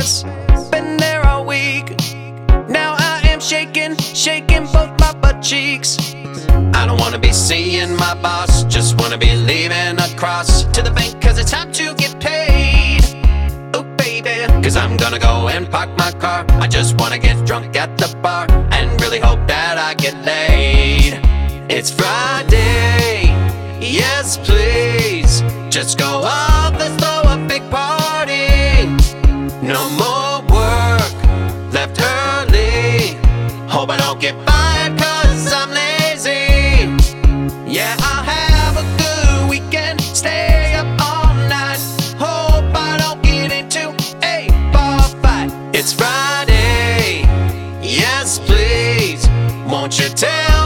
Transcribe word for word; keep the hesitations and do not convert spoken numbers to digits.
face. Been there all week. Now I am shaking, shaking both my butt cheeks. I don't wanna be seeing my boss, just wanna be leaving across to the bank, cause it's time to get paid. Oh baby, cause I'm gonna go and park my car. I just wanna get drunk at the bar and really hope that I get laid. It's Friday, yes please. Just go up, let's throw a big party. No more work, left early. Hope I don't get fired cause I'm lazy. Yeah, I'll have a good weekend, stay up all night. Hope I don't get into a bar fight. It's Friday, yes please. Won't you tell